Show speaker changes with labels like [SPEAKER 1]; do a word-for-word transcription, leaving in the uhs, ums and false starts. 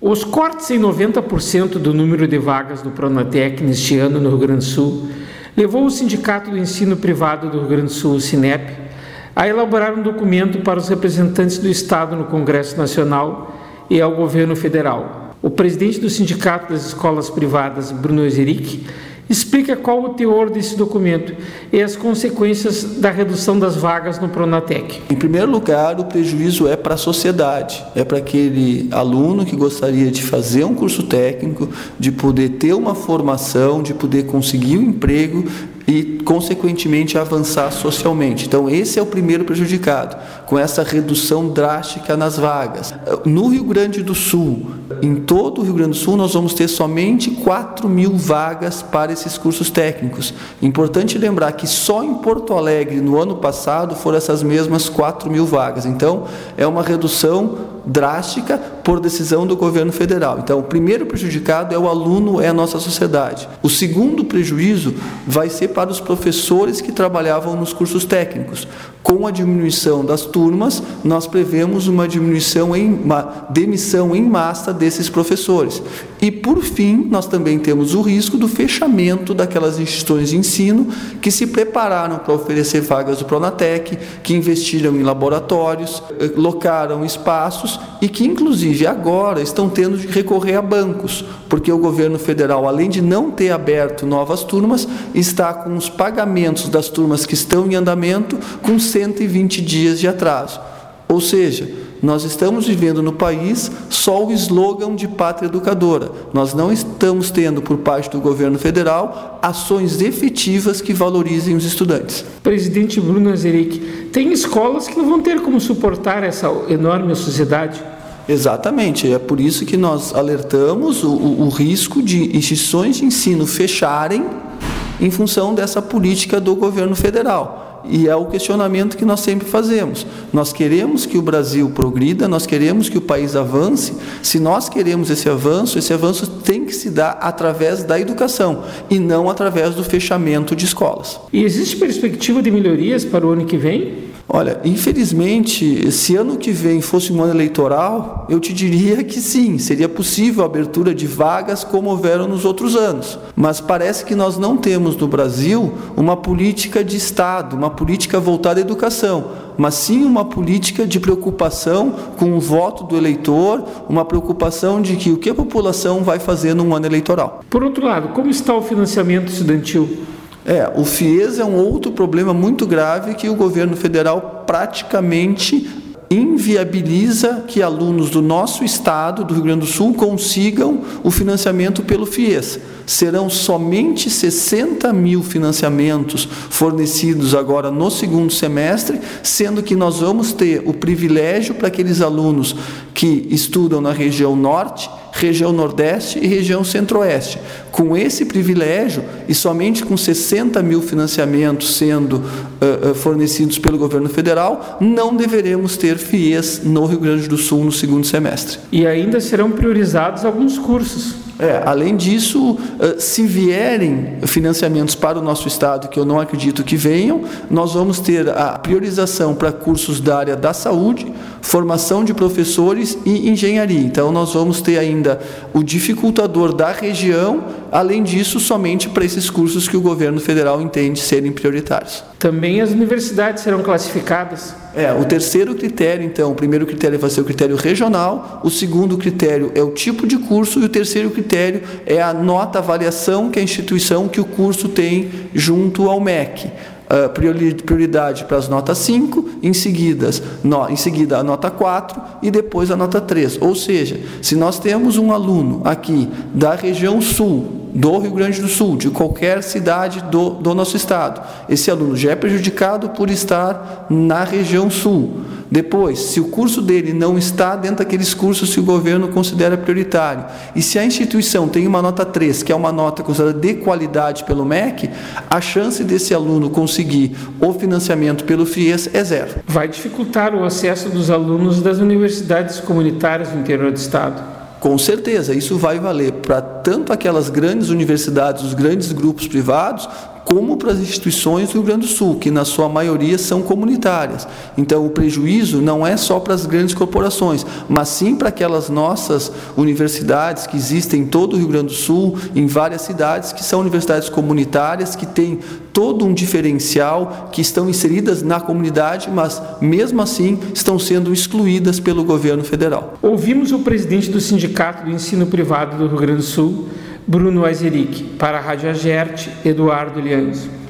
[SPEAKER 1] Os cortes em noventa por cento do número de vagas do Pronatec neste ano no Rio Grande do Sul levou o Sindicato do Ensino Privado do Rio Grande do Sul, o SINEP, a elaborar um documento para os representantes do Estado no Congresso Nacional e ao Governo Federal. O presidente do Sindicato das Escolas Privadas, Bruno Ezeric, explica qual o teor desse documento e as consequências da redução das vagas no Pronatec.
[SPEAKER 2] Em primeiro lugar, o prejuízo é para a sociedade, é para aquele aluno que gostaria de fazer um curso técnico, de poder ter uma formação, de poder conseguir um emprego e, consequentemente, avançar socialmente. Então, esse é o primeiro prejudicado, com essa redução drástica nas vagas. No Rio Grande do Sul, em todo o Rio Grande do Sul, nós vamos ter somente quatro mil vagas para esses cursos técnicos. Importante lembrar que só em Porto Alegre, no ano passado, foram essas mesmas quatro mil vagas. Então, é uma redução drástica por decisão do governo federal. Então, o primeiro prejudicado é o aluno, é a nossa sociedade. O segundo prejuízo vai ser para os professores que trabalhavam nos cursos técnicos. Com a diminuição das turmas, nós prevemos uma diminuição em uma demissão em massa desses professores. E, por fim, nós também temos o risco do fechamento daquelas instituições de ensino que se prepararam para oferecer vagas do Pronatec, que investiram em laboratórios, locaram espaços e que, inclusive, agora estão tendo de recorrer a bancos, porque o governo federal, além de não ter aberto novas turmas, está com os pagamentos das turmas que estão em andamento com cento e vinte dias de atraso. Ou seja, nós estamos vivendo no país só o slogan de pátria educadora. Nós não estamos tendo, por parte do governo federal, ações efetivas que valorizem os estudantes.
[SPEAKER 1] Presidente Bruno Ezeric, tem escolas que não vão ter como suportar essa enorme sociedade?
[SPEAKER 2] Exatamente, é por isso que nós alertamos o, o, o risco de instituições de ensino fecharem em função dessa política do governo federal. E é o questionamento que nós sempre fazemos. Nós queremos que o Brasil progrida, nós queremos que o país avance. Se nós queremos esse avanço, esse avanço tem que se dar através da educação e não através do fechamento de escolas.
[SPEAKER 1] E existe perspectiva de melhorias para o ano que vem?
[SPEAKER 2] Olha, infelizmente, se ano que vem fosse um ano eleitoral, eu te diria que sim, seria possível a abertura de vagas como houveram nos outros anos. Mas parece que nós não temos no Brasil uma política de Estado, uma política voltada à educação, mas sim uma política de preocupação com o voto do eleitor, uma preocupação de que o que a população vai fazer num ano eleitoral.
[SPEAKER 1] Por outro lado, como está o financiamento estudantil?
[SPEAKER 2] É, o FIES é um outro problema muito grave que o governo federal praticamente inviabiliza que alunos do nosso estado, do Rio Grande do Sul, consigam o financiamento pelo FIES. Serão somente sessenta mil financiamentos fornecidos agora no segundo semestre, sendo que nós vamos ter o privilégio para aqueles alunos que estudam na região norte, região nordeste e região centro-oeste. Com esse privilégio e somente com sessenta mil financiamentos sendo uh, uh, fornecidos pelo governo federal, não deveremos ter FIES no Rio Grande do Sul no segundo semestre.
[SPEAKER 1] E ainda serão priorizados alguns cursos.
[SPEAKER 2] É, além disso, uh, se vierem financiamentos para o nosso estado, que eu não acredito que venham, nós vamos ter a priorização para cursos da área da saúde, formação de professores e engenharia. Então, nós vamos ter ainda o dificultador da região, além disso, somente para esses cursos que o governo federal entende serem prioritários.
[SPEAKER 1] Também as universidades serão classificadas?
[SPEAKER 2] É, o terceiro critério, então, o primeiro critério vai ser o critério regional, o segundo critério é o tipo de curso e o terceiro critério é a nota avaliação que a instituição, que o curso tem junto ao M E C. Uh, prioridade para as notas cinco, em, seguidas, no, em seguida a nota quatro e depois a nota três. Ou seja, se nós temos um aluno aqui da região sul, do Rio Grande do Sul, de qualquer cidade do, do nosso estado, esse aluno já é prejudicado por estar na região sul. Depois, se o curso dele não está dentro daqueles cursos que o governo considera prioritário, e se a instituição tem uma nota três, que é uma nota considerada de qualidade pelo M E C, a chance desse aluno conseguir o financiamento pelo FIES é zero.
[SPEAKER 1] Vai dificultar o acesso dos alunos das universidades comunitárias do interior do estado?
[SPEAKER 2] Com certeza, isso vai valer para tanto aquelas grandes universidades, os grandes grupos privados, como para as instituições do Rio Grande do Sul, que na sua maioria são comunitárias. Então, o prejuízo não é só para as grandes corporações, mas sim para aquelas nossas universidades que existem em todo o Rio Grande do Sul, em várias cidades, que são universidades comunitárias, que têm todo um diferencial, que estão inseridas na comunidade, mas, mesmo assim, estão sendo excluídas pelo governo federal.
[SPEAKER 1] Ouvimos o presidente do Sindicato do Ensino Privado do Rio Grande do Sul, Bruno Aizeric. Para a Rádio Agerte, Eduardo Lianzo.